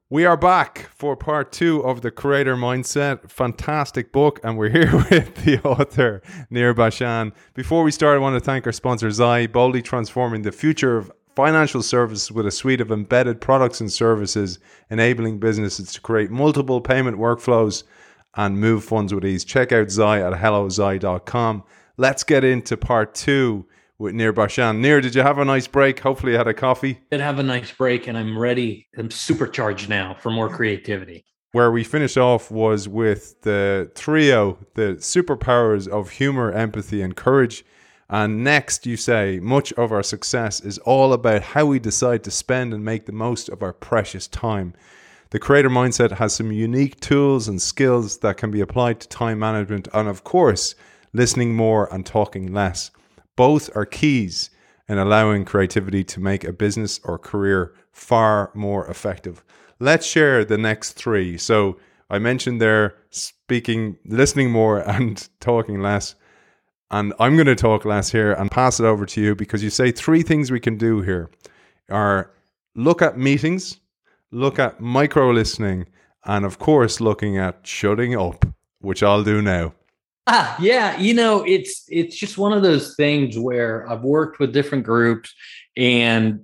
We are back for part 2 of The Creator Mindset. Fantastic book, and we're here with the author, Nir Bashan. Before we start, I want to thank our sponsor, Zai, boldly transforming the future of financial services with a suite of embedded products and services, enabling businesses to create multiple payment workflows and move funds with ease. Check out Zai at hellozai.com. Let's get into part 2 with Nir Bashan. Nir, did you have a nice break? Hopefully you had a coffee. Did have a nice break, and I'm ready. I'm supercharged now for more creativity. Where we finished off was with the trio, the superpowers of humor, empathy, and courage. And next, you say, much of our success is all about how we decide to spend and make the most of our precious time. The Creator Mindset has some unique tools and skills that can be applied to time management and, of course, listening more and talking less. Both are keys in allowing creativity to make a business or career far more effective. Let's share the next 3. So I mentioned there listening more and talking less. And I'm going to talk less here and pass it over to you because you say 3 things we can do here are look at meetings, look at micro listening, and of course, looking at shutting up, which I'll do now. Yeah, it's just one of those things where I've worked with different groups and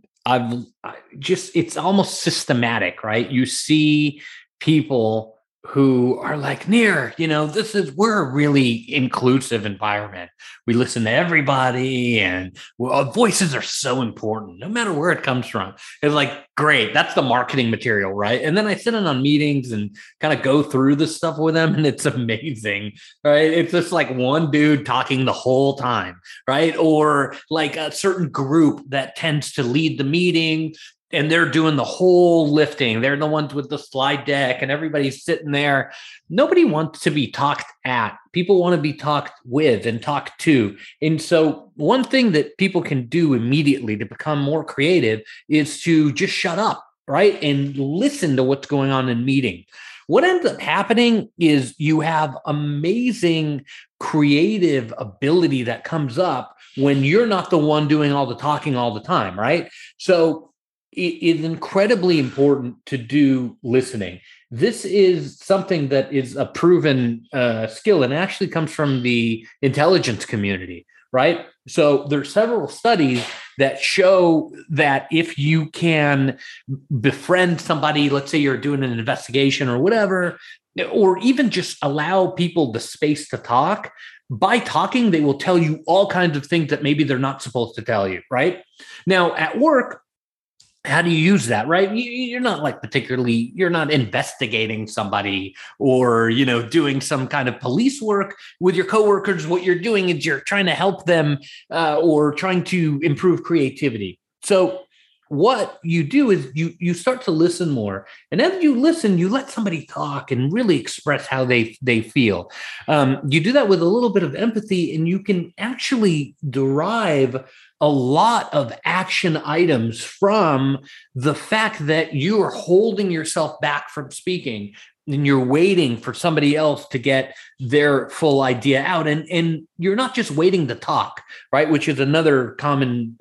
it's almost systematic, right? You see people who are like, Nir, we're a really inclusive environment. We listen to everybody and voices are so important, no matter where it comes from. It's like, great, that's the marketing material, right? And then I sit in on meetings and kind of go through this stuff with them, and it's amazing, right? It's just like one dude talking the whole time, right? Or like a certain group that tends to lead the meeting, and they're doing the whole lifting. They're the ones with the slide deck and everybody's sitting there. Nobody wants to be talked at. People want to be talked with and talked to. And so one thing that people can do immediately to become more creative is to just shut up, right? And listen to what's going on in meeting. What ends up happening is you have amazing creative ability that comes up when you're not the one doing all the talking all the time, right? So it is incredibly important to do listening. This is something that is a proven skill and actually comes from the intelligence community, right? So there's several studies that show that if you can befriend somebody, let's say you're doing an investigation or whatever, or even just allow people the space to talk, by talking, they will tell you all kinds of things that maybe they're not supposed to tell you, right? Now, at work, how do you use that, right? You're not you're not investigating somebody or, doing some kind of police work with your coworkers. What you're doing is you're trying to help them or trying to improve creativity. So what you do is you start to listen more. And as you listen, you let somebody talk and really express how they feel. You do that with a little bit of empathy, and you can actually derive a lot of action items from the fact that you are holding yourself back from speaking and you're waiting for somebody else to get their full idea out. And you're not just waiting to talk, right? Which is another common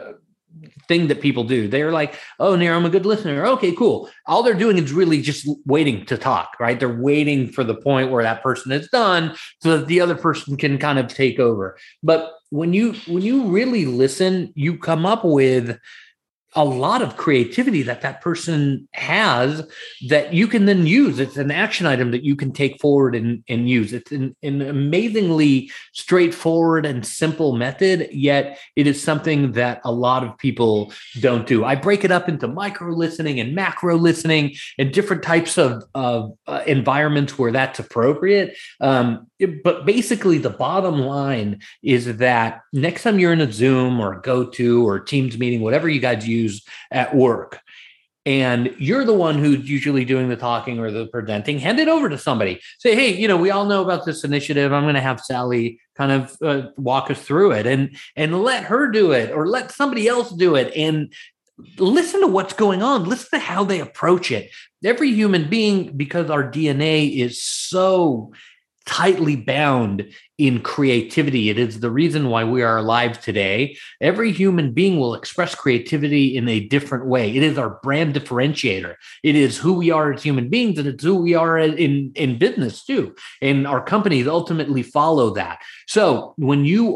thing that people do. They're like, oh, Nir, I'm a good listener. Okay, cool. All they're doing is really just waiting to talk, right? They're waiting for the point where that person is done so that the other person can kind of take over. But when you really listen, you come up with a lot of creativity that person has that you can then use. It's an action item that you can take forward and use. It's an amazingly straightforward and simple method, yet it is something that a lot of people don't do. I break it up into micro listening and macro listening and different types of environments where that's appropriate. But basically, the bottom line is that next time you're in a Zoom or a GoTo or Teams meeting, whatever you guys use at work, and you're the one who's usually doing the talking or the presenting, hand it over to somebody. Say, hey, we all know about this initiative. I'm going to have Sally kind of walk us through it, and let her do it, or let somebody else do it, and listen to what's going on. Listen to how they approach it. Every human being, because our DNA is so tightly bound in creativity. It is the reason why we are alive today. Every human being will express creativity in a different way. It is our brand differentiator. It is who we are as human beings, and it's who we are in business too. And our companies ultimately follow that. So when you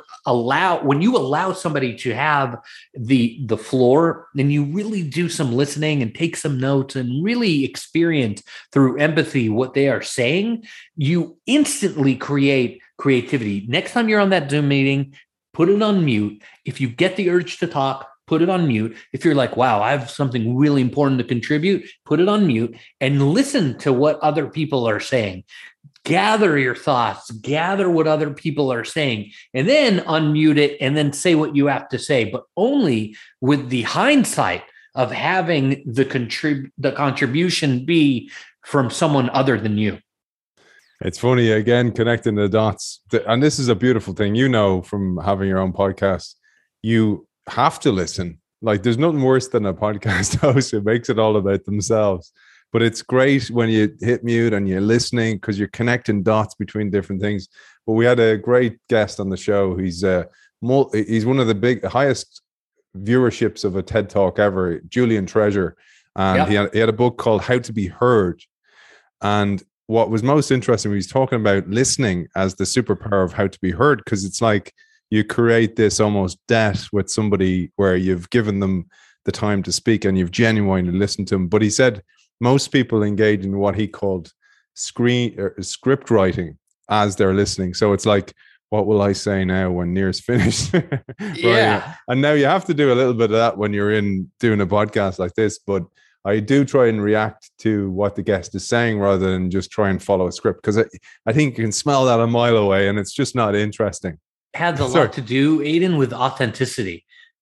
allow somebody to have the floor, then you really do some listening and take some notes and really experience through empathy what they are saying, you instantly create creativity. Next time you're on that Zoom meeting, put it on mute. If you get the urge to talk, put it on mute. If you're like, wow, I have something really important to contribute, put it on mute and listen to what other people are saying. Gather your thoughts, gather what other people are saying, and then unmute it and then say what you have to say, but only with the hindsight of having the contribution be from someone other than you. It's funny, again, connecting the dots. And this is a beautiful thing, from having your own podcast. You have to listen. Like, there's nothing worse than a podcast host who makes it all about themselves. But it's great when you hit mute and you're listening because you're connecting dots between different things. But we had a great guest on the show. He's one of the highest viewerships of a TED Talk ever, Julian Treasure. And he had a book called How to Be Heard. And what was most interesting, he was talking about listening as the superpower of how to be heard, because it's like you create this almost debt with somebody where you've given them the time to speak and you've genuinely listened to them. But he said most people engage in what he called script writing as they're listening. So it's like, what will I say now when Nir's finished? Yeah. And now you have to do a little bit of that when you're doing a podcast like this. But I do try and react to what the guest is saying rather than just try and follow a script, because I think you can smell that a mile away and it's just not interesting. It has a lot to do, Aiden, with authenticity.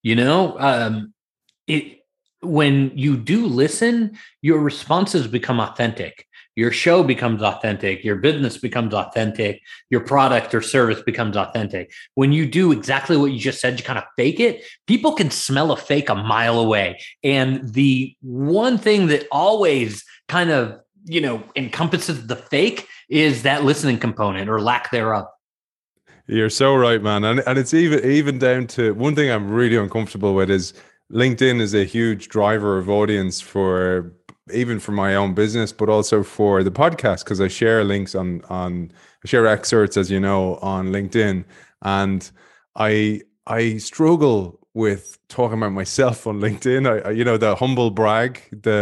When you do listen, your responses become authentic. Your show becomes authentic. Your business becomes authentic. Your product or service becomes authentic. When you do exactly what you just said, you kind of fake it, people can smell a fake a mile away. And the one thing that always kind of, encompasses the fake is that listening component or lack thereof. You're so right, man. And it's even down to one thing I'm really uncomfortable with is LinkedIn is a huge driver of audience for my own business, but also for the podcast, because I share links I share excerpts, as you know, on LinkedIn, and I struggle with talking about myself on LinkedIn. I the humble brag,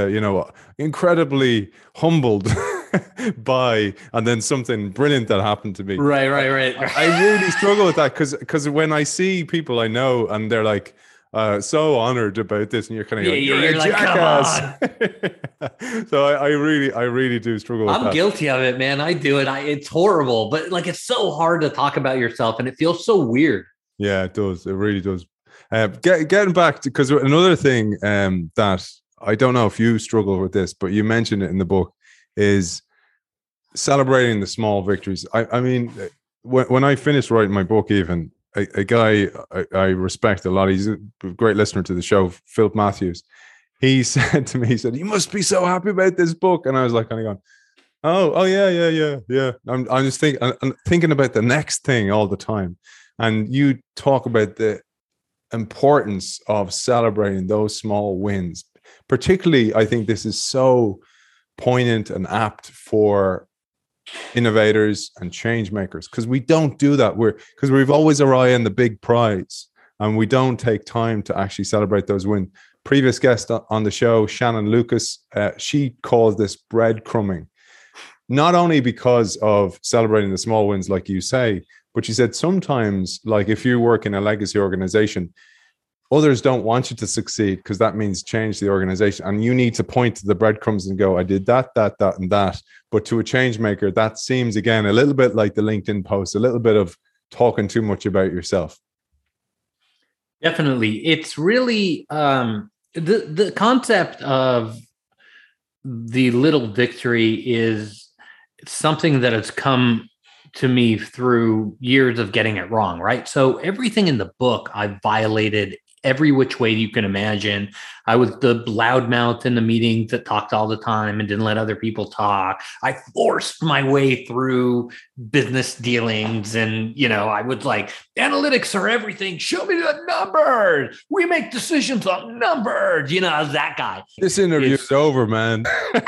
incredibly humbled by, and then something brilliant that happened to me. Right. I really struggle with that because when I see people I know and they're like, so honored about this, and you're kind of going, you're a jackass. So I really do struggle with that. I'm guilty of it, man. I do it. It's horrible, but it's so hard to talk about yourself and it feels so weird. Yeah, it does. It really does. Getting back to, because another thing that I don't know if you struggle with this, but you mentioned it in the book, is celebrating the small victories. I mean, when I finished writing my book, even a guy I respect a lot, he's a great listener to the show, Phil Matthews, he said to me, he said, "You must be so happy about this book." And I was like, kind of going, oh yeah. I'm just thinking about the next thing all the time. And you talk about the importance of celebrating those small wins. Particularly, I think this is so poignant and apt for innovators and change makers, because we don't do that. Because we've always our eye on the big prize and we don't take time to actually celebrate those wins. Previous guest on the show, Shannon Lucas, she calls this breadcrumbing, not only because of celebrating the small wins, like you say, but she said sometimes, like if you work in a legacy organization, others don't want you to succeed because that means change the organization. And you need to point to the breadcrumbs and go, I did that, and that. But to a change maker, that seems, again, a little bit like the LinkedIn post, a little bit of talking too much about yourself. Definitely. It's really the concept of the little victory is something that has come to me through years of getting it wrong, right? So everything in the book I violated every which way you can imagine. I was the loudmouth in the meetings that talked all the time and didn't let other people talk. I forced my way through business dealings, and I would like, analytics are everything. Show me the numbers. We make decisions on numbers. I was that guy. This interview's over, man.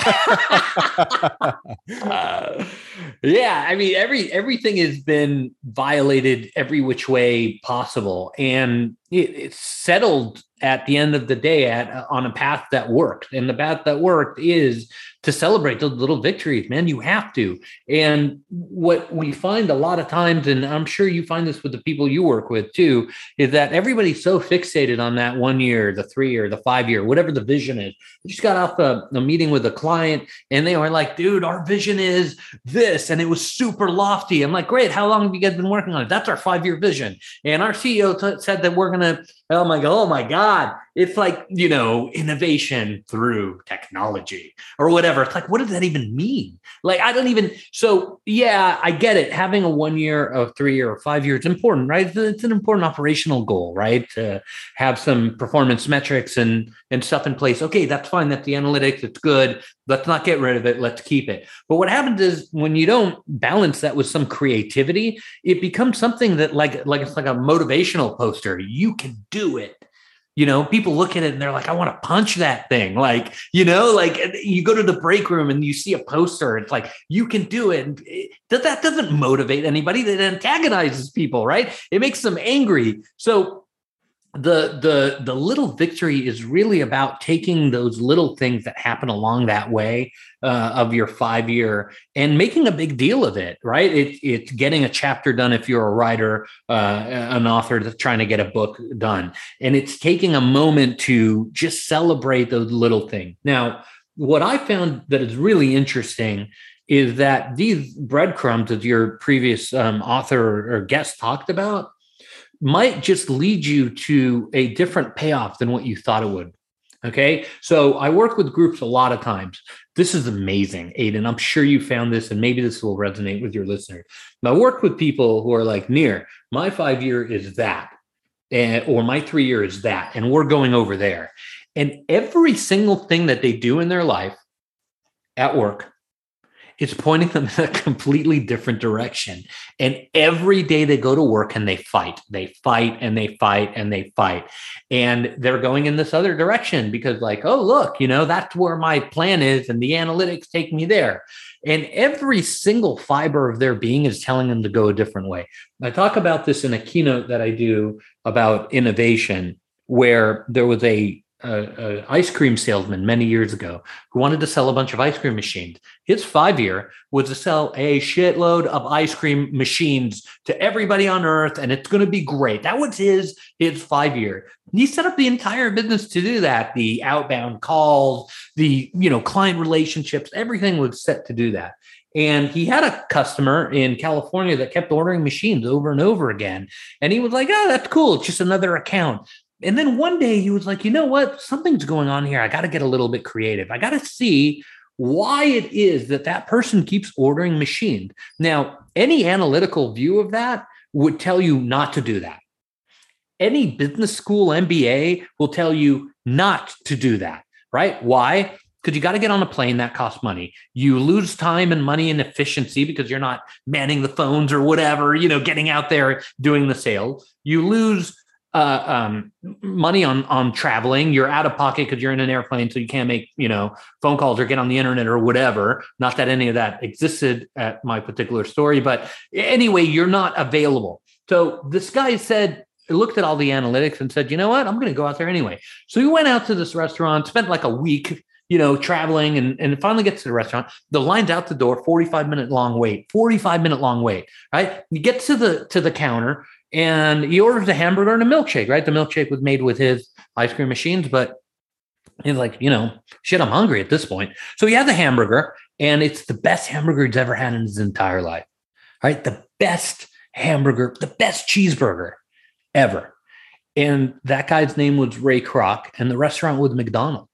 Yeah, I mean, everything has been violated every which way possible, and it's settled at the end of the day on a path that worked. And the path that worked is to celebrate those little victories, man. You have to. And what we find a lot of times, and I'm sure you find this with the people you work with too, is that everybody's so fixated on that 1 year, the 3 year, the 5 year, whatever the vision is. We just got off a meeting with a client and they were like, dude, our vision is this. And it was super lofty. I'm like, great. How long have you guys been working on it? That's our 5-year vision. And our CEO said that we're going to, oh my God. It's like, innovation through technology or whatever. It's like, what does that even mean? Like, I don't even, so yeah, I get it. Having a 1 year, a 3 year, or 5 year, it's important, right? It's an important operational goal, right? To have some performance metrics and stuff in place. Okay, that's fine. That's the analytics. It's good. Let's not get rid of it. Let's keep it. But what happens is when you don't balance that with some creativity, it becomes something that like it's like a motivational poster. You can do it. People look at it and they're like, I want to punch that thing. Like, like you go to the break room and you see a poster. It's like, you can do it. And that doesn't motivate anybody. That antagonizes people, right? It makes them angry. So the little victory is really about taking those little things that happen along that way of your 5 year and making a big deal of it, right? It's getting a chapter done if you're a writer, an author that's trying to get a book done. And it's taking a moment to just celebrate those little things. Now, what I found that is really interesting is that these breadcrumbs, as your previous author or guest talked about, might just lead you to a different payoff than what you thought it would. Okay. So I work with groups a lot of times. This is amazing, Aiden. I'm sure you found this, and maybe this will resonate with your listeners. I work with people who are like, Nir, my 5 year is that, or my 3 year is that, and we're going over there. And every single thing that they do in their life at work, it's pointing them in a completely different direction. And every day they go to work and they fight and they fight and they fight. And they're going in this other direction because like, oh, look, that's where my plan is. And the analytics take me there. And every single fiber of their being is telling them to go a different way. I talk about this in a keynote that I do about innovation, where there was a ice cream salesman many years ago who wanted to sell a bunch of ice cream machines. His 5 year was to sell a shitload of ice cream machines to everybody on earth, and it's going to be great. That was his 5 year. And he set up the entire business to do that. The outbound calls, the client relationships, everything was set to do that. And he had a customer in California that kept ordering machines over and over again. And he was like, oh, that's cool. It's just another account. And then one day he was like, you know what? Something's going on here. I got to get a little bit creative. I got to see why it is that person keeps ordering machines. Now, any analytical view of that would tell you not to do that. Any business school MBA will tell you not to do that, right? Why? Because you got to get on a plane. That costs money. You lose time and money and efficiency because you're not manning the phones or whatever, getting out there doing the sales. You lose money on traveling. You're out of pocket because you're in an airplane, so you can't make phone calls or get on the internet or whatever. Not that any of that existed at my particular story, but anyway, you're not available. So this guy looked at all the analytics and said, you know what, I'm going to go out there anyway. So he went out to this restaurant, spent like a week traveling, and finally gets to the restaurant. The line's out the door, 45-minute long wait, right? You get to the counter and he orders a hamburger and a milkshake, right? The milkshake was made with his ice cream machines, but he's like, shit, I'm hungry at this point. So he has a hamburger, and it's the best hamburger he's ever had in his entire life, right? The best hamburger, the best cheeseburger ever. And that guy's name was Ray Kroc, and the restaurant was McDonald's.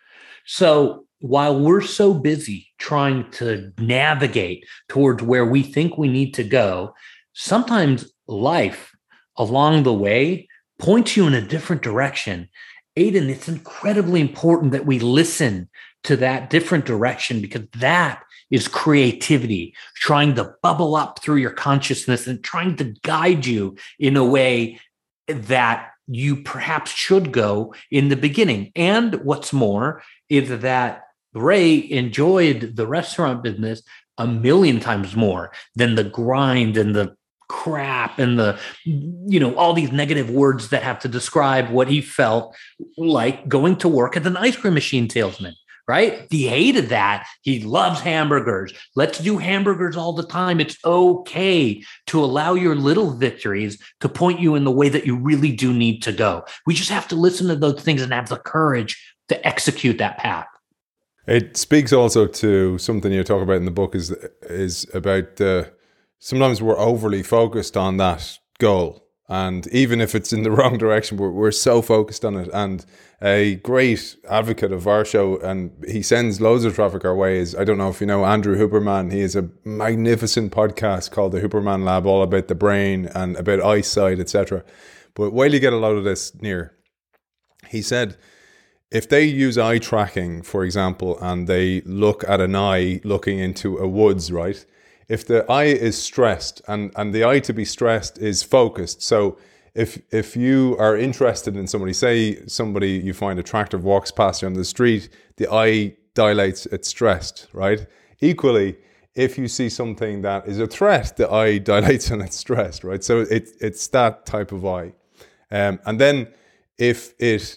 So while we're so busy trying to navigate towards where we think we need to go, sometimes life along the way points you in a different direction. Aiden, it's incredibly important that we listen to that different direction, because that is creativity, trying to bubble up through your consciousness and trying to guide you in a way that you perhaps should go in the beginning. And what's more is that Ray enjoyed the restaurant business a million times more than the grind and the crap and the, all these negative words that have to describe what he felt like going to work as an ice cream machine salesman. Right? He hated that. He loves hamburgers. Let's do hamburgers all the time. It's okay to allow your little victories to point you in the way that you really do need to go. We just have to listen to those things and have the courage to execute that path. It speaks also to something you talk about in the book is about sometimes we're overly focused on that goal. And even if it's in the wrong direction, we're so focused on it. And a great advocate of our show, and he sends loads of traffic our way, is, I don't know if you know Andrew Huberman. He has a magnificent podcast called The Huberman Lab, all about the brain and about eyesight, etc. But while you get a load of this, Nir, he said, if they use eye tracking, for example, and they look at an eye looking into a woods, right? If the eye is stressed, and the eye to be stressed is focused. So if you are interested in somebody, say somebody you find attractive walks past you on the street, the eye dilates, it's stressed, right? Equally, if you see something that is a threat, the eye dilates and it's stressed, right? So it's that type of eye. And then if the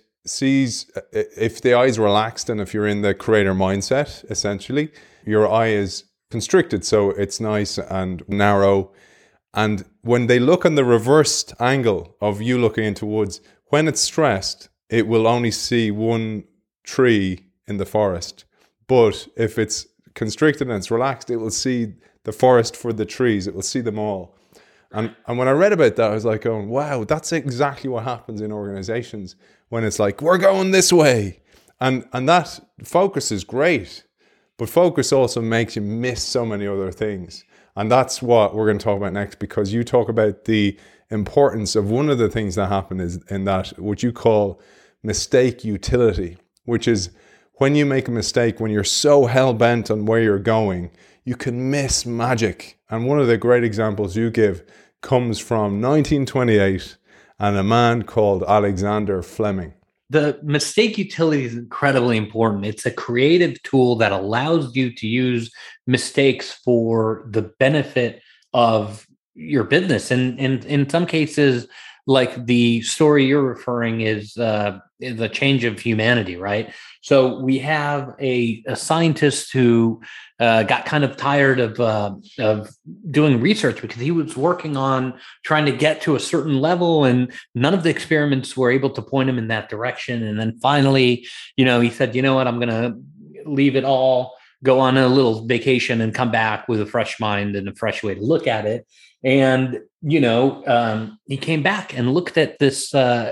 eye is relaxed and if you're in the creator mindset, essentially, your eye is constricted, so it's nice and narrow. And when they look on the reversed angle of you looking into woods, when it's stressed, it will only see one tree in the forest. But if it's constricted and it's relaxed, it will see the forest for the trees. It will see them all. And when I read about that, I was like, going, wow, that's exactly what happens in organizations when it's like, we're going this way. And that focus is great. But focus also makes you miss so many other things. And that's what we're going to talk about next, because you talk about the importance of one of the things that happen is in that what you call mistake utility, which is when you make a mistake, when you're so hell-bent on where you're going, you can miss magic. And one of the great examples you give comes from 1928 and a man called Alexander Fleming. The mistake utility is incredibly important. It's a creative tool that allows you to use mistakes for the benefit of your business. And in some cases, like the story you're referring is the change of humanity, right? So we have a scientist who got kind of tired of doing research because he was working on trying to get to a certain level, and none of the experiments were able to point him in that direction. And then finally, he said, you know what, I'm going to leave it all, go on a little vacation and come back with a fresh mind and a fresh way to look at it. And, he came back and looked at this,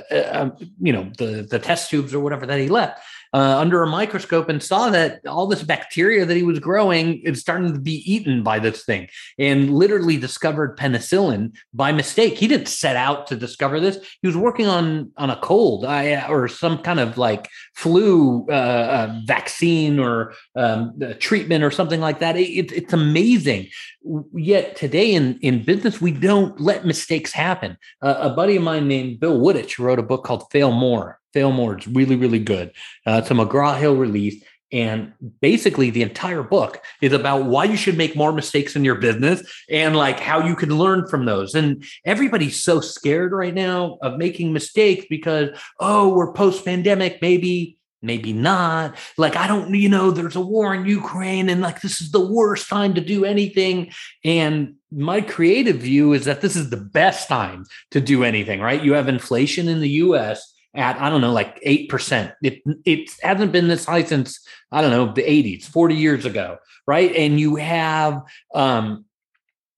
the test tubes or whatever that he left under a microscope, and saw that all this bacteria that he was growing is starting to be eaten by this thing, and literally discovered penicillin by mistake. He didn't set out to discover this. He was working on a cold or some kind of like flu vaccine or treatment or something like that. It's amazing. Yet today in business, we don't let mistakes happen. A buddy of mine named Bill Wooditch wrote a book called Fail More. Fail More. It's really, really good. It's a McGraw-Hill release. And basically the entire book is about why you should make more mistakes in your business and like how you can learn from those. And everybody's so scared right now of making mistakes because, we're post-pandemic, maybe not. Like, I don't, there's a war in Ukraine and like, this is the worst time to do anything. And my creative view is that this is the best time to do anything, right? You have inflation in the US at, I don't know, like 8%. It hasn't been this high since, I don't know, the 80s, 40 years ago, right? And you have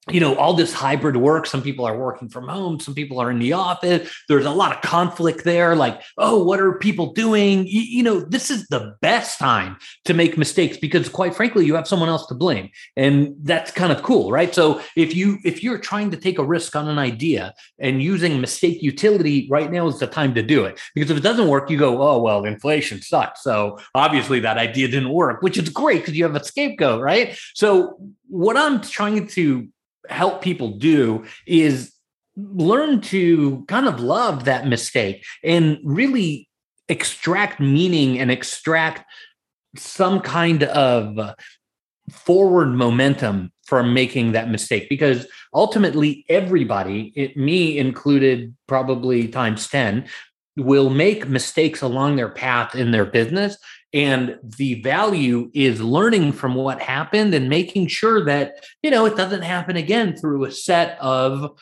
all this hybrid work. Some people are working from home. Some people are in the office. There's a lot of conflict there. Like, oh, what are people doing? This is the best time to make mistakes because quite frankly, you have someone else to blame. And that's kind of cool, right? So if you're trying to take a risk on an idea and using mistake utility, right now is the time to do it. Because if it doesn't work, you go, oh, well, inflation sucks. So obviously that idea didn't work, which is great because you have a scapegoat, right? So what I'm trying to help people do is learn to kind of love that mistake and really extract meaning and extract some kind of forward momentum from making that mistake, because ultimately everybody, me included, probably times 10, will make mistakes along their path in their business. And the value is learning from what happened and making sure that, it doesn't happen again through a set of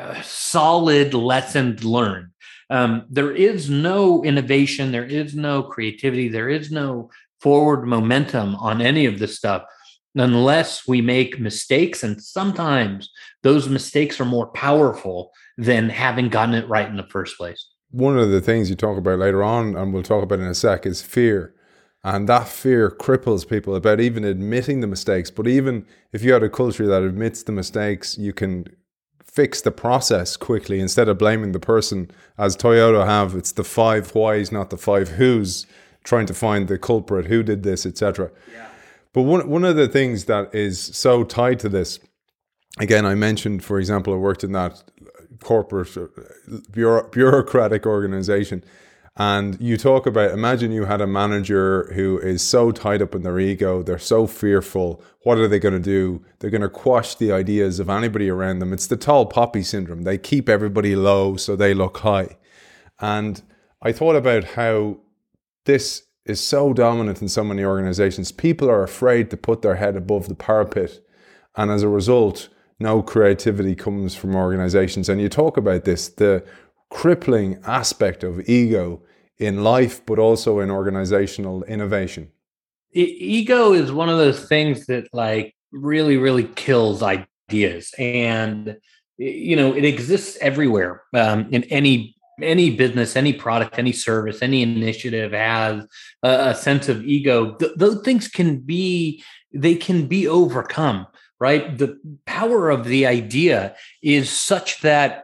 solid lessons learned. There is no innovation. There is no creativity. There is no forward momentum on any of this stuff unless we make mistakes. And sometimes those mistakes are more powerful than having gotten it right in the first place. One of the things you talk about later on, and we'll talk about in a sec, is fear. And that fear cripples people about even admitting the mistakes. But even if you had a culture that admits the mistakes, you can fix the process quickly instead of blaming the person, as Toyota have. It's the 5 whys, not the 5 whos, trying to find the culprit, who did this, etc. Yeah. But one of the things that is so tied to this, again, I mentioned, for example, I worked in that corporate bureaucratic organization. And you talk about, imagine you had a manager who is so tied up in their ego, they're so fearful. What are they going to do? They're going to quash the ideas of anybody around them. It's the tall poppy syndrome. They keep everybody low so they look high. And I thought about how this is so dominant in so many organizations. People are afraid to put their head above the parapet. And as a result, no creativity comes from organizations. And you talk about this, the crippling aspect of ego in life, but also in organizational innovation. Ego is one of those things that really, really kills ideas. And, it exists everywhere. In any business, any product, any service, any initiative has a sense of ego. Those things can be overcome, right? The power of the idea is such that,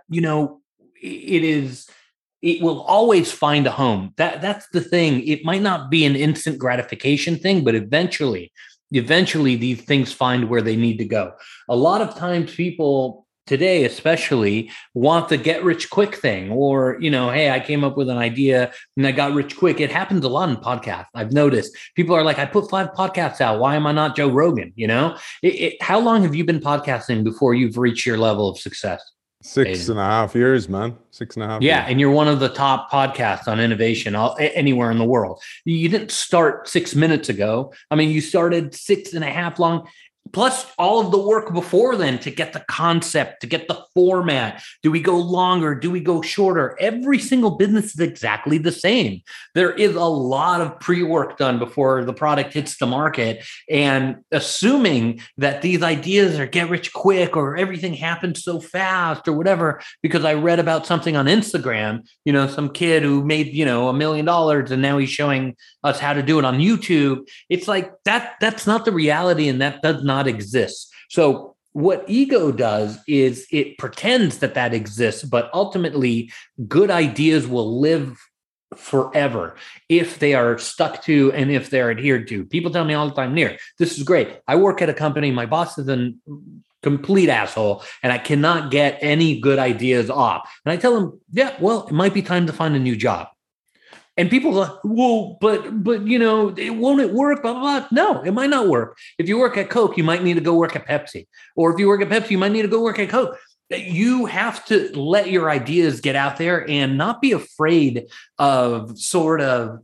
it will always find a home. That's the thing. It might not be an instant gratification thing, but eventually these things find where they need to go. A lot of times people today especially want the get rich quick thing, or, hey, I came up with an idea and I got rich quick. It happens a lot in podcasts. I've noticed people are like, I put 5 podcasts out. Why am I not Joe Rogan? How long have you been podcasting before you've reached your level of success? 6.5 years, man. 6.5 Yeah, years. and you're one of the top podcasts on innovation anywhere in the world. You didn't start 6 minutes ago. I mean, you started 6.5 long. Plus all of the work before then to get the concept, to get the format. Do we go longer? Do we go shorter? Every single business is exactly the same. There is a lot of pre-work done before the product hits the market. And assuming that these ideas are get rich quick or everything happens so fast or whatever, because I read about something on Instagram, some kid who made, $1 million and now he's showing us how to do it on YouTube. It's like that's not the reality, and that does not exist. So what ego does is it pretends that exists, but ultimately good ideas will live forever if they are stuck to and if they're adhered to. People tell me all the time, Nir, this is great. I work at a company, my boss is a complete asshole, and I cannot get any good ideas off. And I tell them, yeah, well, it might be time to find a new job. And people go, well, but it won't work, blah, blah, blah. No, it might not work. If you work at Coke, you might need to go work at Pepsi. Or if you work at Pepsi, you might need to go work at Coke. You have to let your ideas get out there and not be afraid of sort of,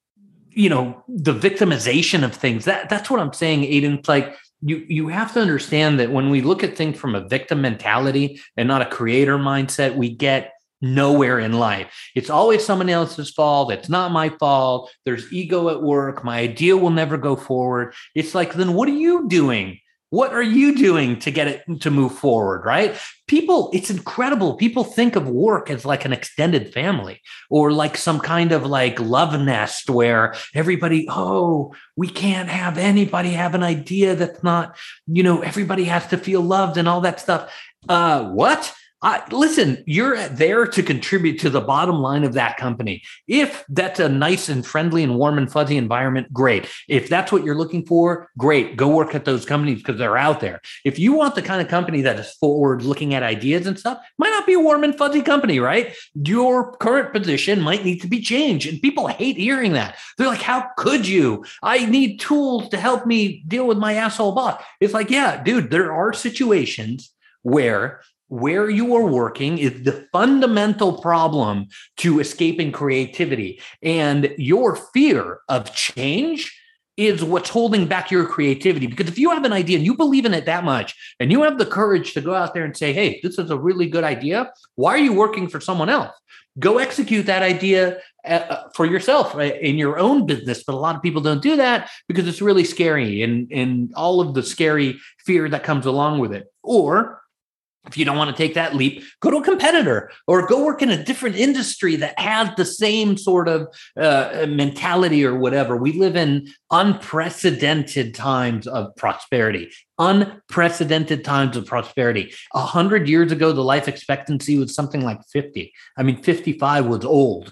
the victimization of things. That's what I'm saying, Aiden. It's like you have to understand that when we look at things from a victim mentality and not a creator mindset, we get nowhere in life. It's always someone else's fault. It's not my fault. There's ego at work. My idea will never go forward. It's like, then what are you doing What are you doing to get it to move forward, right? People, it's incredible. People think of work as like an extended family or like some kind of like love nest where everybody, oh, we can't have anybody have an idea that's not, everybody has to feel loved and all that stuff. What? Listen, you're there to contribute to the bottom line of that company. If that's a nice and friendly and warm and fuzzy environment, great. If that's what you're looking for, great. Go work at those companies because they're out there. If you want the kind of company that is forward looking at ideas and stuff, might not be a warm and fuzzy company, right? Your current position might need to be changed. And people hate hearing that. They're like, how could you? I need tools to help me deal with my asshole boss. It's like, yeah, dude, there are situations where you are working is the fundamental problem to escaping creativity. And your fear of change is what's holding back your creativity. Because if you have an idea and you believe in it that much, and you have the courage to go out there and say, hey, this is a really good idea, why are you working for someone else? Go execute that idea for yourself in your own business. But a lot of people don't do that because it's really scary and all of the scary fear that comes along with it. Or if you don't want to take that leap, go to a competitor or go work in a different industry that has the same sort of mentality or whatever. We live in unprecedented times of prosperity. 100 years ago, the life expectancy was something like 50. 55 was old.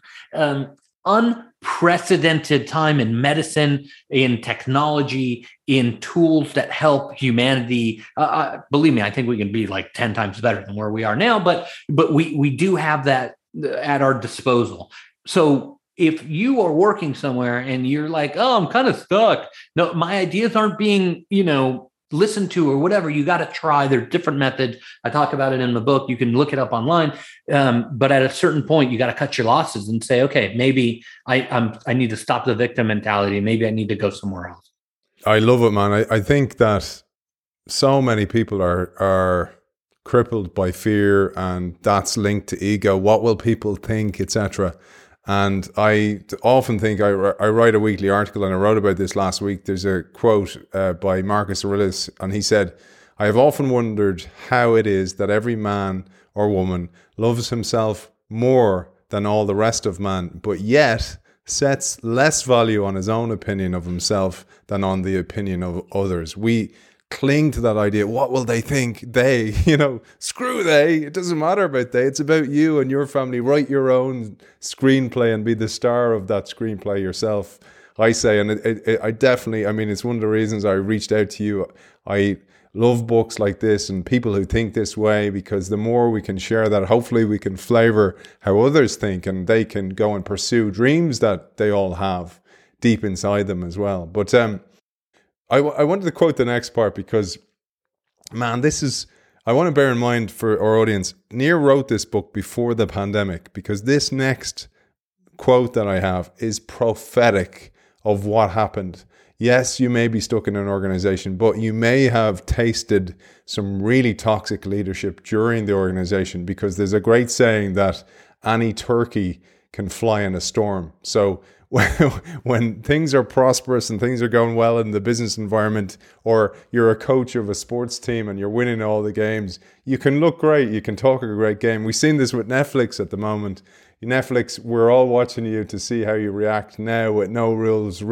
Unprecedented time in medicine, in technology, in tools that help humanity. Believe me, I think we can be like 10 times better than where we are now, but we do have that at our disposal. So if you are working somewhere and you're like, oh, I'm kind of stuck. No, my ideas aren't being, listened to or whatever, you got to try. There are different methods. I talk about it in the book. You can look it up online. But at a certain point, you got to cut your losses and say, okay, maybe I need to stop the victim mentality. Maybe I need to go somewhere else. I love it, man. I think that so many people are crippled by fear, and that's linked to ego. What will people think, etc. And I often think, I write a weekly article, and I wrote about this last week. There's a quote by Marcus Aurelius, and he said, I have often wondered how it is that every man or woman loves himself more than all the rest of man, but yet sets less value on his own opinion of himself than on the opinion of others. We cling to that idea. What will they think? They, screw they. It doesn't matter about they. It's about you and your family. Write your own screenplay and be the star of that screenplay yourself, I say. And I definitely, it's one of the reasons I reached out to you. I love books like this and people who think this way, because the more we can share that, hopefully we can flavor how others think, and they can go and pursue dreams that they all have deep inside them as well. But I wanted to quote the next part because, man, I want to bear in mind for our audience, Nir wrote this book before the pandemic, because this next quote that I have is prophetic of what happened. Yes, you may be stuck in an organization, but you may have tasted some really toxic leadership during the organization, because there's a great saying that any turkey can fly in a storm. So when things are prosperous and things are going well in the business environment, or you're a coach of a sports team and you're winning all the games, you can look great, you can talk a great game. We've seen this with Netflix at the moment. Netflix, we're all watching you to see how you react now with no rules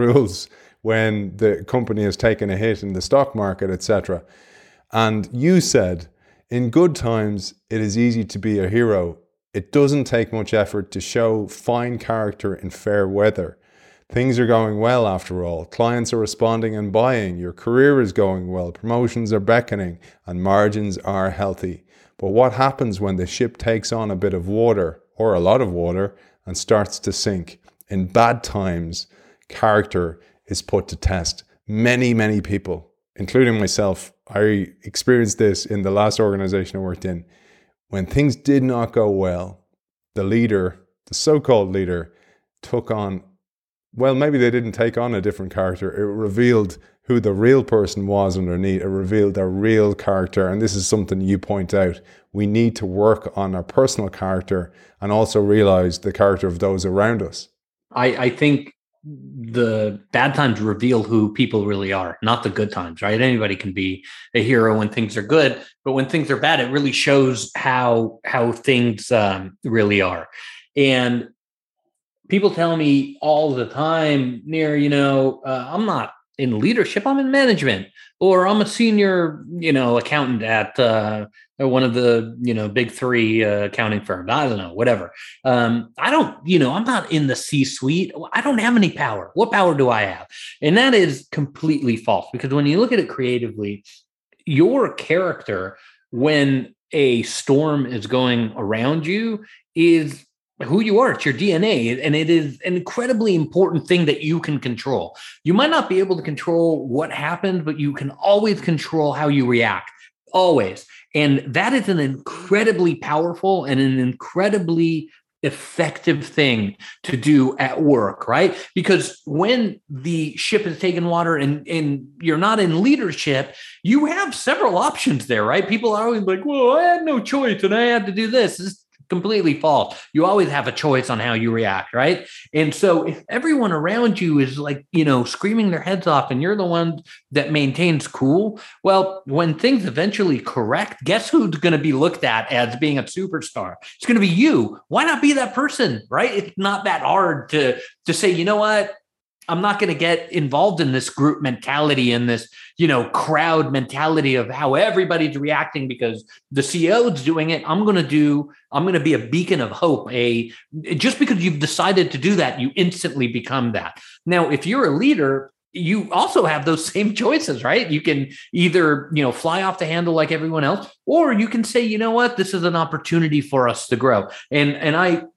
when the company has taken a hit in the stock market, etc. And you said, in good times, it is easy to be a hero. It doesn't take much effort to show fine character in fair weather. Things are going well after all. Clients are responding and buying. Your career is going well. Promotions are beckoning and margins are healthy. But what happens when the ship takes on a bit of water, or a lot of water, and starts to sink? In bad times, character is put to test. Many, many people, including myself, I experienced this in the last organization I worked in. When things did not go well, the leader, the so-called leader, took on, well, maybe they didn't take on a different character. It revealed who the real person was underneath. It revealed their real character. And this is something you point out. We need to work on our personal character and also realize the character of those around us. I think the bad times reveal who people really are, not the good times, right? Anybody can be a hero when things are good, but when things are bad, it really shows how things really are. And people tell me all the time, Nir, I'm not in leadership, I'm in management, or I'm a senior, accountant at one of the, big three accounting firms. I don't know, whatever. I don't, I'm not in the C-suite. I don't have any power. What power do I have? And that is completely false, because when you look at it creatively, your character, when a storm is going around you, is who you are. It's your DNA, and it is an incredibly important thing that you can control. You might not be able to control what happens, but you can always control how you react, always. And that is an incredibly powerful and an incredibly effective thing to do at work, right? Because when the ship is taking water and you're not in leadership, you have several options there, right? People are always like, well, I had no choice and I had to do this. It's completely false. You always have a choice on how you react, right? And so if everyone around you is like, screaming their heads off and you're the one that maintains cool, well, when things eventually correct, guess who's going to be looked at as being a superstar? It's going to be you. Why not be that person, right? It's not that hard to say, you know what? I'm not going to get involved in this group mentality and this, crowd mentality of how everybody's reacting because the CEO is doing it. I'm going to be a beacon of hope. Just because you've decided to do that, you instantly become that. Now, if you're a leader, you also have those same choices, right? You can either, fly off the handle like everyone else, or you can say, you know what, this is an opportunity for us to grow. And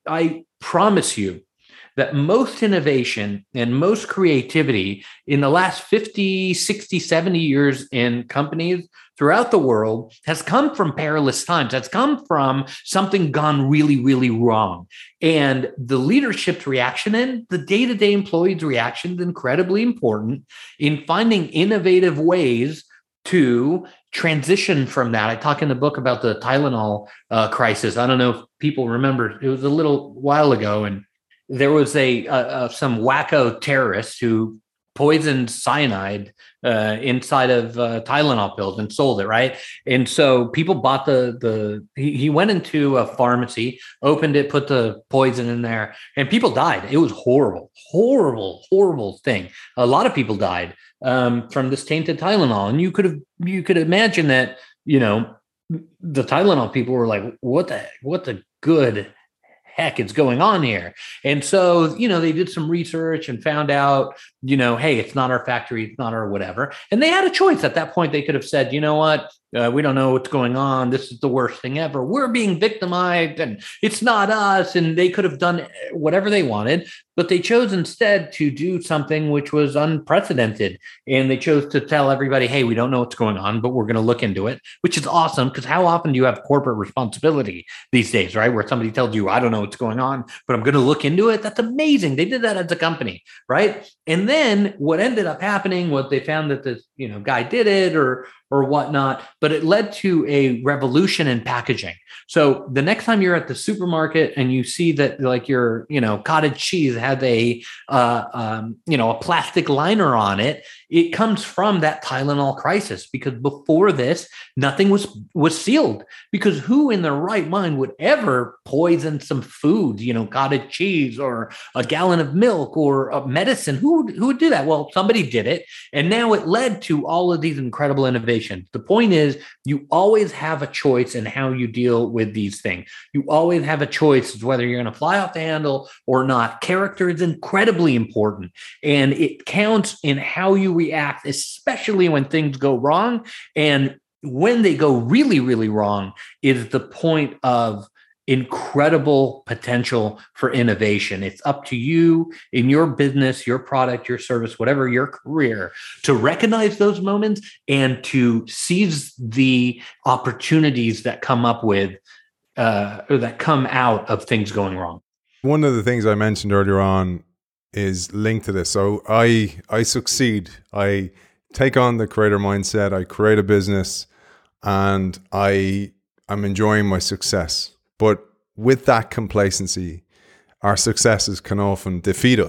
I promise you, that most innovation and most creativity in the last 50, 60, 70 years in companies throughout the world has come from perilous times. Has come from something gone really, really wrong. And the leadership's reaction and the day-to-day employees' reaction is incredibly important in finding innovative ways to transition from that. I talk in the book about the Tylenol crisis. I don't know if people remember, it was a little while ago, and there was some wacko terrorist who poisoned cyanide inside of Tylenol pills and sold it, right? And so people bought he went into a pharmacy, opened it, put the poison in there, and people died. It was horrible, horrible, horrible thing. A lot of people died from this tainted Tylenol. And you could imagine that, the Tylenol people were like, what the good heck is going on here? And so, they did some research and found out, hey, it's not our factory, it's not our whatever. And they had a choice at that point. They could have said, you know what? We don't know what's going on. This is the worst thing ever. We're being victimized and it's not us. And they could have done whatever they wanted, but they chose instead to do something which was unprecedented. And they chose to tell everybody, hey, we don't know what's going on, but we're going to look into it, which is awesome. Because how often do you have corporate responsibility these days, right? Where somebody tells you, I don't know what's going on, but I'm going to look into it. That's amazing. They did that as a company, right? And then what ended up happening was they found that this, guy did it or whatnot, but it led to a revolution in packaging. So the next time you're at the supermarket and you see that like your, cottage cheese has a plastic liner on it, it comes from that Tylenol crisis, because before this, nothing was sealed, because who in their right mind would ever poison some food, cottage cheese or a gallon of milk or a medicine? Who would do that? Well, somebody did it. And now it led to all of these incredible innovations. The point is, you always have a choice in how you deal with these things. You always have a choice as whether you're going to fly off the handle or not. Character is incredibly important, and it counts in how you react, especially when things go wrong. And when they go really, really wrong is the point of incredible potential for innovation. It's up to you in your business, your product, your service, whatever your career, to recognize those moments and to seize the opportunities that come up with or that come out of things going wrong. One of the things I mentioned earlier on is linked to this. So I succeed. I take on the creator mindset. I create a business and I'm enjoying my success. But with that complacency, our successes can often defeat us.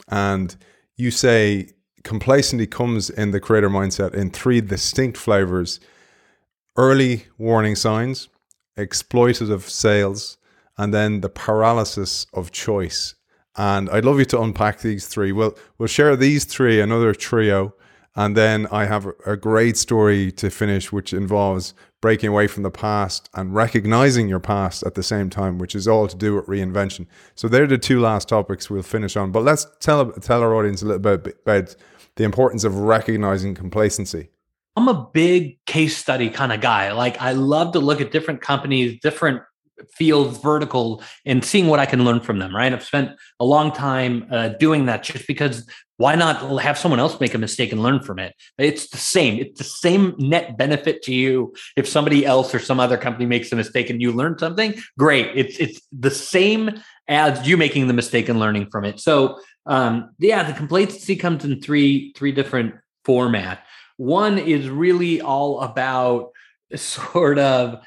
And you say complacency comes in the creator mindset in three distinct flavors: early warning signs, exploitative sales, and then the paralysis of choice. And I'd love you to unpack these three. We'll share these three, another trio, and then I have a great story to finish, which involves breaking away from the past and recognizing your past at the same time, which is all to do with reinvention. So they're the two last topics we'll finish on. But let's tell our audience a little bit about the importance of recognizing complacency. I'm a big case study kind of guy. Like, I love to look at different companies, different fields, vertical, and seeing what I can learn from them, right? I've spent a long time doing that, just because why not have someone else make a mistake and learn from it? It's the same net benefit to you. If somebody else or some other company makes a mistake and you learn something, great. It's the same as you making the mistake and learning from it. So the complacency comes in three different formats. One is really all about sort of,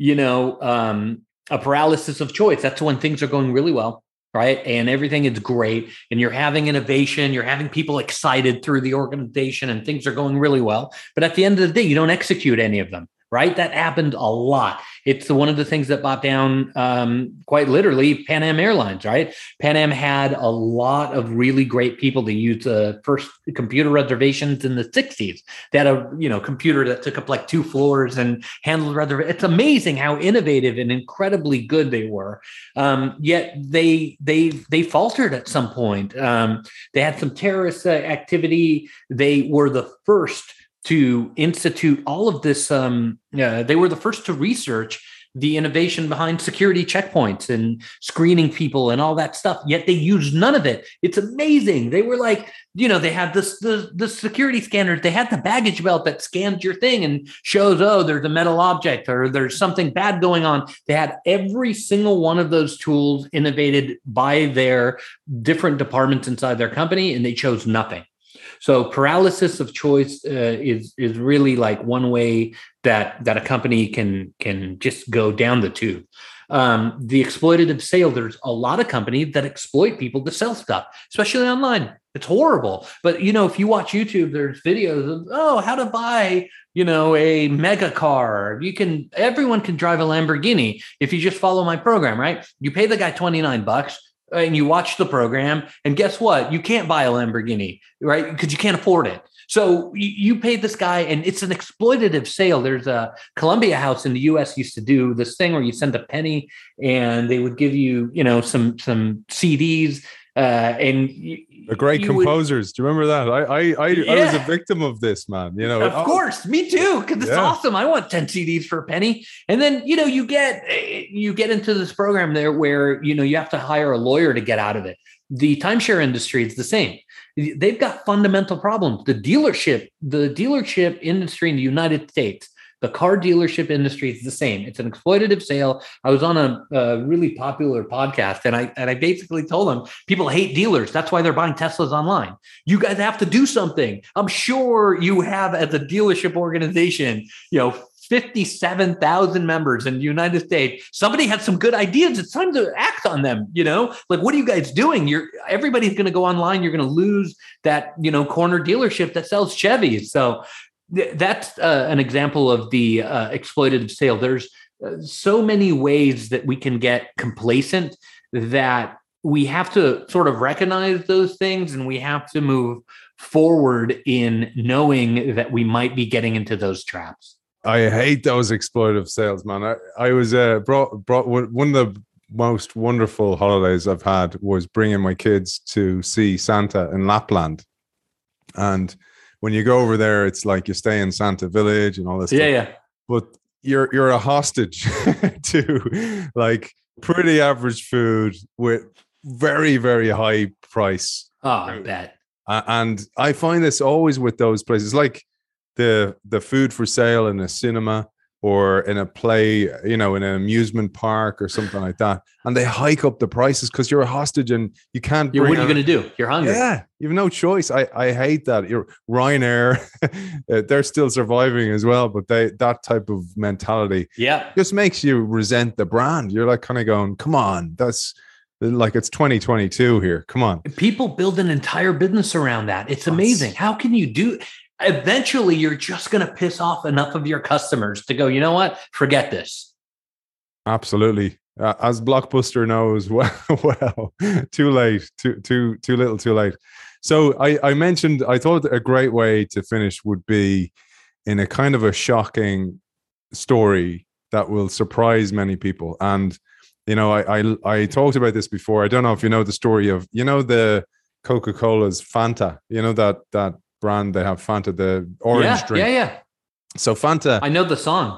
a paralysis of choice. That's when things are going really well, right? And everything is great. And you're having innovation, you're having people excited through the organization, and things are going really well. But at the end of the day, you don't execute any of them, right? That happened a lot. It's one of the things that brought down, quite literally, Pan Am Airlines, right? Pan Am had a lot of really great people. They used first computer reservations in the 60s. They had a computer that took up like 2 floors and handled reservations. It's amazing how innovative and incredibly good they were. Yet they faltered at some point. They had some terrorist activity. They were the first to institute all of this. They were the first to research the innovation behind security checkpoints and screening people and all that stuff. Yet they used none of it. It's amazing. They were like, they had the security scanners. They had the baggage belt that scans your thing and shows, oh, there's a metal object or there's something bad going on. They had every single one of those tools innovated by their different departments inside their company, and they chose nothing. So paralysis of choice is really like one way that a company can just go down the tube. The exploitative sale, there's a lot of companies that exploit people to sell stuff, especially online. It's horrible. But, if you watch YouTube, there's videos of, how to buy, a mega car. Everyone can drive a Lamborghini if you just follow my program, right? You pay the guy $29 and you watch the program, and guess what? You can't buy a Lamborghini, right? Because you can't afford it. So you pay this guy, and it's an exploitative sale. There's a Columbia House in the US used to do this thing where you send a penny and they would give you, some CDs. The great composers. Do you remember that? I was a victim of this, man. Of course, me too, because it's awesome. I want 10 CDs for a penny. And then you get into this program there where you have to hire a lawyer to get out of it. The timeshare industry is the same. They've got fundamental problems. The dealership industry in the United States, the car dealership industry is the same. It's an exploitative sale. I was on a really popular podcast, and I basically told them people hate dealers. That's why they're buying Teslas online. You guys have to do something. I'm sure you have, as a dealership organization, 57,000 members in the United States. Somebody had some good ideas. It's time to act on them. Like, what are you guys doing? Everybody's going to go online. You're going to lose that, corner dealership that sells Chevys. So that's an example of the exploitative sale. There's so many ways that we can get complacent that we have to sort of recognize those things, and we have to move forward in knowing that we might be getting into those traps. I hate those exploitative sales, man. I was brought one of the most wonderful holidays I've had was bringing my kids to see Santa in Lapland. And when you go over there, it's like you stay in Santa Village and all this stuff. Yeah. But you're a hostage to like pretty average food with very, very high price. Oh, I bet. And I find this always with those places, like the food for sale in a cinema or in a play, in an amusement park or something like that. And they hike up the prices because you're a hostage and you can't. What are you going to do? You're hungry. Yeah, you have no choice. I hate that. Ryanair, they're still surviving as well, but that type of mentality, yeah, just makes you resent the brand. You're like kind of going, come on, that's like it's 2022 here. Come on. People build an entire business around that. It's amazing. How can you do? Eventually, you're just going to piss off enough of your customers to go, you know what? Forget this. Absolutely. As Blockbuster knows, well, too late, too little, too late. So I mentioned, I thought a great way to finish would be in a kind of a shocking story that will surprise many people. And I talked about this before. I don't know if you know the story of the Coca-Cola's Fanta. You know that brand, they have Fanta, the orange drink. Yeah. So Fanta, I know the song.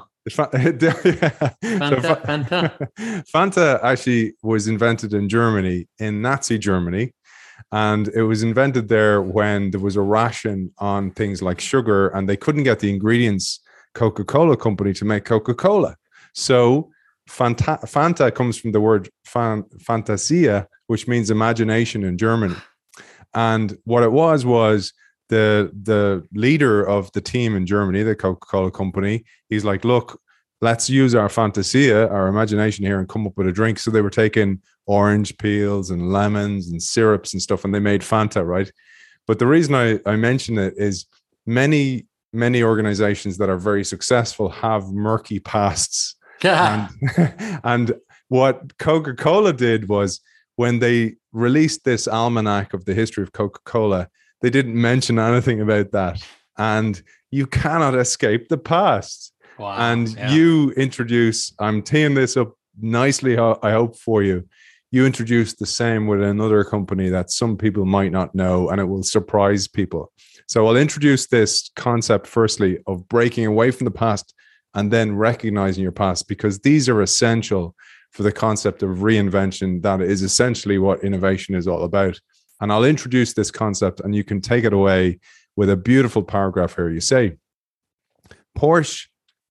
Fanta actually was invented in Germany, in Nazi Germany, and it was invented there when there was a ration on things like sugar, and they couldn't get the ingredients, Coca-Cola company, to make Coca-Cola. So Fanta comes from the word Fantasia, which means imagination in German. And what it was the leader of the team in Germany, the Coca-Cola company, he's like, look, let's use our Fantasia, our imagination here, and come up with a drink. So they were taking orange peels and lemons and syrups and stuff, and they made Fanta, right? But the reason I mention it is many organizations that are very successful have murky pasts. And what Coca-Cola did was, when they released this almanac of the history of Coca-Cola, they didn't mention anything about that. And you cannot escape the past. Wow. And you introduce, I'm teeing this up nicely, I hope, for you. You introduce the same with another company that some people might not know, and it will surprise people. So I'll introduce this concept firstly of breaking away from the past and then recognizing your past, because these are essential for the concept of reinvention. That is essentially what innovation is all about. And I'll introduce this concept, and you can take it away with a beautiful paragraph here. You say, Porsche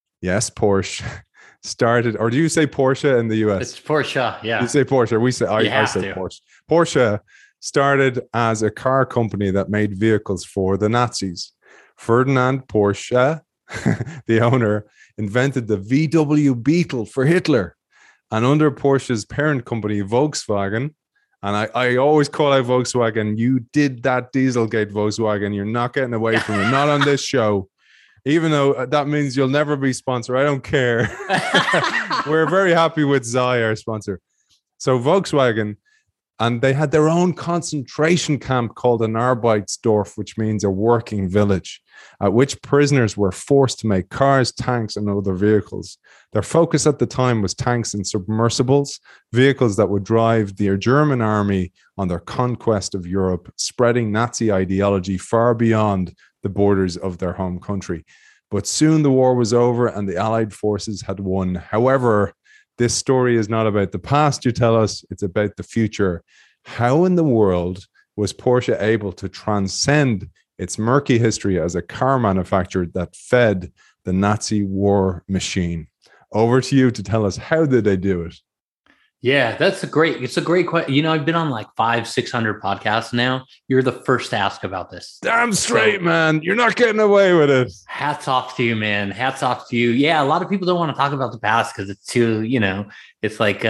started, or do you say Porsche in the US? It's Porsche, yeah. You say Porsche. I say Porsche. Porsche started as a car company that made vehicles for the Nazis. Ferdinand Porsche, the owner, invented the VW Beetle for Hitler. And under Porsche's parent company, Volkswagen, and I always call out Volkswagen, you did that Dieselgate, Volkswagen. You're not getting away from it. Not on this show. Even though that means you'll never be sponsored. I don't care. We're very happy with Zai, our sponsor. So Volkswagen, and they had their own concentration camp called an Arbeitsdorf, which means a working village, at which prisoners were forced to make cars, tanks, and other vehicles. Their focus at the time was tanks and submersibles, vehicles that would drive the German army on their conquest of Europe, spreading Nazi ideology far beyond the borders of their home country. But soon the war was over and the Allied forces had won. However, this story is not about the past, you tell us, it's about the future. How in the world was Porsche able to transcend its murky history as a car manufacturer that fed the Nazi war machine? Over to you to tell us, how did they do it? Yeah, it's a great question. I've been on like 500-600 podcasts now. You're the first to ask about this. Damn straight, man. You're not getting away with it. Hats off to you, man. Hats off to you. Yeah, a lot of people don't want to talk about the past because it's too, it's like,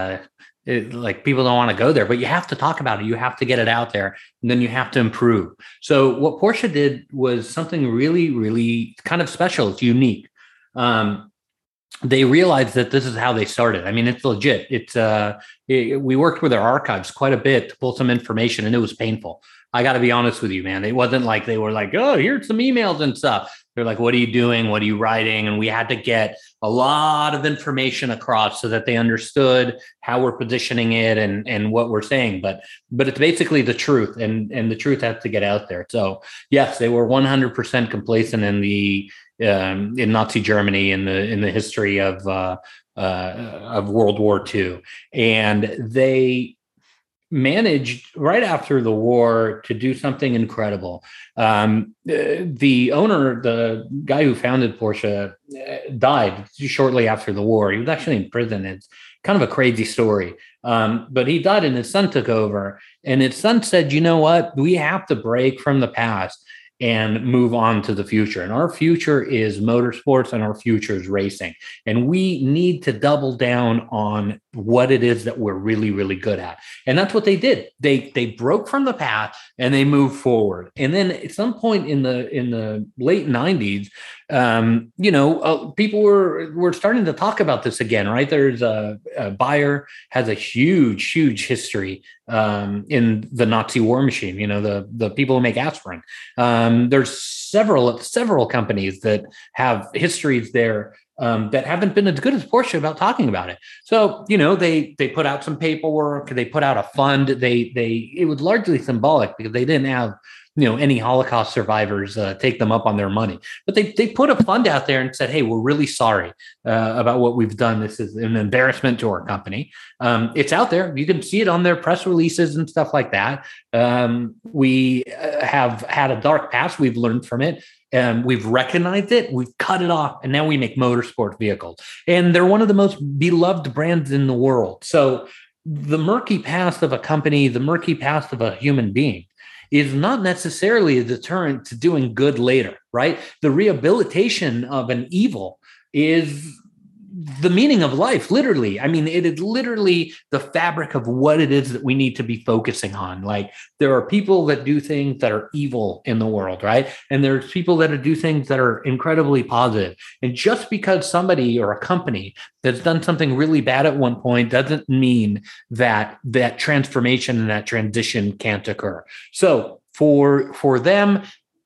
like people don't want to go there, but you have to talk about it. You have to get it out there, and then you have to improve. So what Porsche did was something really, really kind of special. It's unique. They realized that this is how they started. I mean, it's legit. We worked with their archives quite a bit to pull some information, and it was painful. I got to be honest with you, man. It wasn't like they were like, oh, here's some emails and stuff. They're like, what are you doing? What are you writing? And we had to get a lot of information across so that they understood how we're positioning it and what we're saying. But it's basically the truth, and the truth has to get out there. So yes, they were 100% complacent in Nazi Germany in the history of World War II, and they managed right after the war to do something incredible. The owner, the guy who founded Porsche, died shortly after the war. He was actually in prison. It's kind of a crazy story. But he died and his son took over. And his son said, you know what? We have to break from the past and move on to the future. And our future is motorsports, and our future is racing. And we need to double down on what it is that we're really, really good at. And that's what they did. They broke from the path and they moved forward. And then at some point in the late 90s, people were starting to talk about this again, right? There's a Bayer has a huge history in the Nazi war machine, the people who make aspirin. There's several companies that have histories there that haven't been as good as Porsche about talking about it. So, they put out some paperwork, they put out a fund. It was largely symbolic because they didn't have, any Holocaust survivors take them up on their money. But they put a fund out there and said, hey, we're really sorry about what we've done. This is an embarrassment to our company. It's out there. You can see it on their press releases and stuff like that. We have had a dark past. We've learned from it. We've recognized it, we've cut it off, and now we make motorsport vehicles. And they're one of the most beloved brands in the world. So the murky past of a company, the murky past of a human being is not necessarily a deterrent to doing good later, right? The rehabilitation of an evil is the meaning of life, literally. I mean, it is literally the fabric of what it is that we need to be focusing on. Like, there are people that do things that are evil in the world, right? And there's people that do things that are incredibly positive. And just because somebody or a company that's done something really bad at one point doesn't mean that that transformation and that transition can't occur. So for them,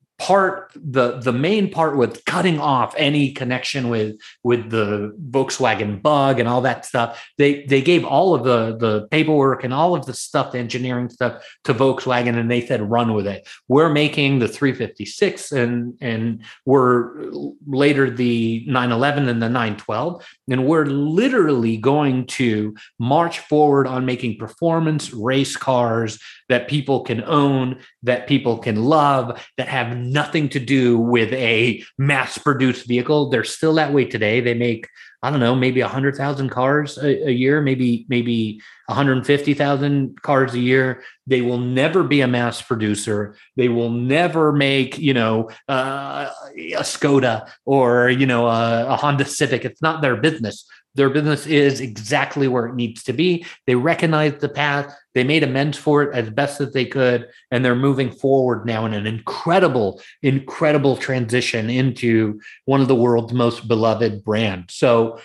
the main part was cutting off any connection with the Volkswagen bug and all that stuff. They gave all of the paperwork and all of the stuff, the engineering stuff, to Volkswagen, and they said, run with it. We're making the 356 and we're later the 911 and the 912, and we're literally going to march forward on making performance race cars that people can own, that people can love, that have nothing to do with a mass-produced vehicle. They're still that way today. They make, I don't know, maybe 100,000 cars a year, maybe 150,000 cars a year. They will never be a mass producer. They will never make, a Skoda or, a Honda Civic. It's not their business. Their business is exactly where it needs to be. They recognized the path. They made amends for it as best as they could. And they're moving forward now in an incredible transition into one of the world's most beloved brands. So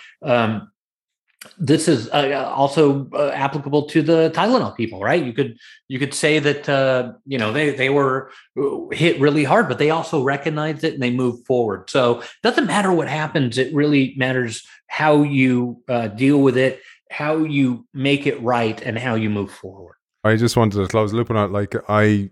this is also applicable to the Tylenol people, right? You could say that they were hit really hard, but they also recognized it and they moved forward. So it doesn't matter what happens; it really matters how you deal with it, how you make it right, and how you move forward. I just wanted to close the loop on it. Like I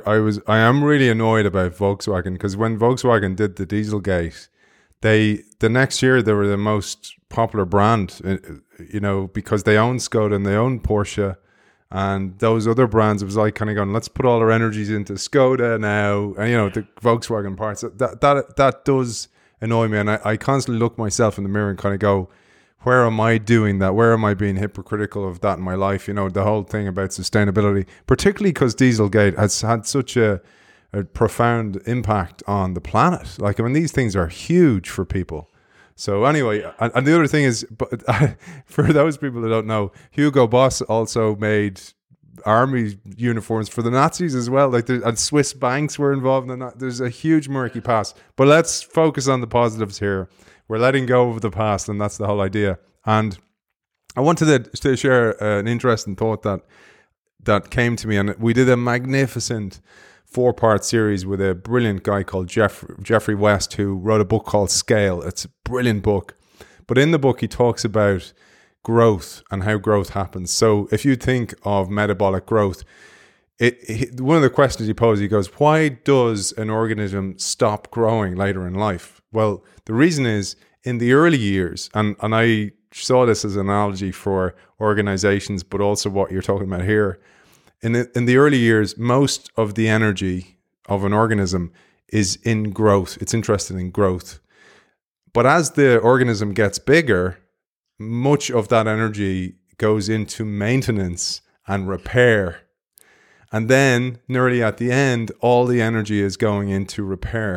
am really annoyed about Volkswagen, because when Volkswagen did the Dieselgate, the next year they were the most popular brand, because they own Skoda and they own Porsche, and those other brands. It was like kind of going, let's put all our energies into Skoda now, and the Volkswagen parts. That does annoy me, and I constantly look myself in the mirror and kind of go, where am I doing that? Where am I being hypocritical of that in my life? The whole thing about sustainability, particularly because Dieselgate has had such a profound impact on the planet. Like, I mean, these things are huge for people. So anyway, and the other thing is, for those people that don't know, Hugo Boss also made army uniforms for the Nazis as well. Like, and Swiss banks were involved in that. There's a huge murky past. But let's focus on the positives here. We're letting go of the past, and that's the whole idea. And I wanted to share an interesting thought that came to me, and we did a magnificent 4-part series with a brilliant guy called Jeffrey West, who wrote a book called Scale. It's a brilliant book. But in the book, he talks about growth and how growth happens. So if you think of metabolic growth, one of the questions he posed, he goes, why does an organism stop growing later in life? Well, the reason is, in the early years, and I saw this as an analogy for organizations, but also what you're talking about here. In the early years, most of the energy of an organism is in growth. It's interested in growth. But as the organism gets bigger, much of that energy goes into maintenance and repair. And then, nearly at the end, all the energy is going into repair.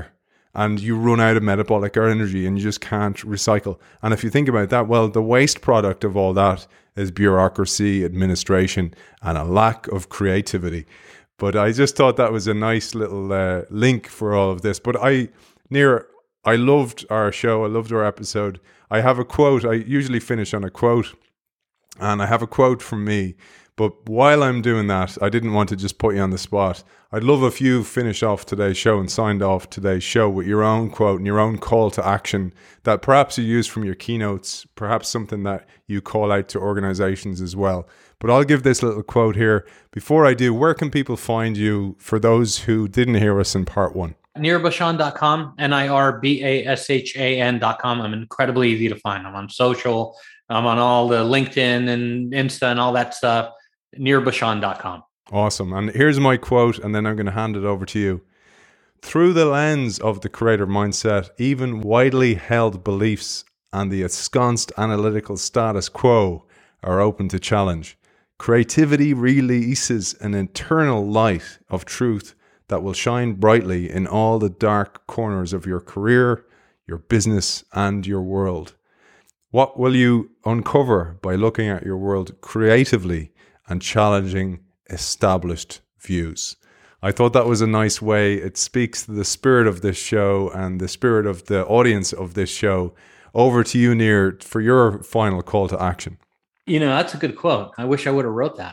and you run out of metabolic energy and you just can't recycle. And if you think about that, well, the waste product of all that is bureaucracy, administration, and a lack of creativity. But I just thought that was a nice little link for all of this. But I loved our show. I loved our episode. I have a quote. I usually finish on a quote, and I have a quote from me. But while I'm doing that, I didn't want to just put you on the spot. I'd love if you finish off today's show and signed off today's show with your own quote and your own call to action that perhaps you use from your keynotes, perhaps something that you call out to organizations as well. But I'll give this little quote here. Before I do, where can people find you for those who didn't hear us in part one? nirbashan.com, nirbashan.com. I'm incredibly easy to find. I'm on social. I'm on all the LinkedIn and Insta and all that stuff. nirbashan.com. Awesome. And here's my quote, and then I'm going to hand it over to you. Through the lens of the creator mindset, even widely held beliefs and the ensconced analytical status quo are open to challenge. Creativity releases an internal light of truth that will shine brightly in all the dark corners of your career, your business, and your world. What will you uncover by looking at your world creatively and challenging established views? I thought that was a nice way. It speaks to the spirit of this show and the spirit of the audience of this show. Over to you, Nir, for your final call to action. That's a good quote. I wish I would have wrote that.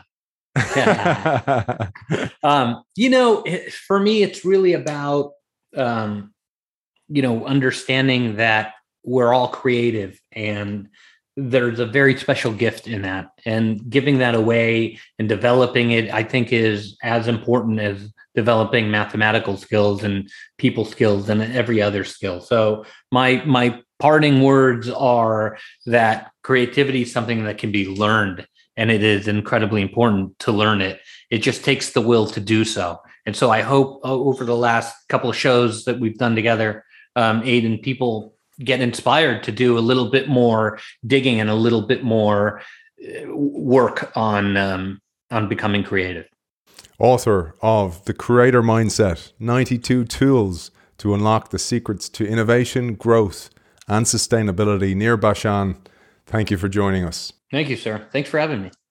For me, it's really about, understanding that we're all creative and there's a very special gift in that, and giving that away and developing it, I think, is as important as developing mathematical skills and people skills and every other skill. So my parting words are that creativity is something that can be learned, and it is incredibly important to learn it. It just takes the will to do so. And so I hope over the last couple of shows that we've done together, Aidan, people get inspired to do a little bit more digging and a little bit more work on becoming creative. Author of The Creator Mindset, 92 Tools to Unlock the Secrets to Innovation, Growth, and Sustainability, Nir Bashan. Thank you for joining us. Thank you, sir. Thanks for having me.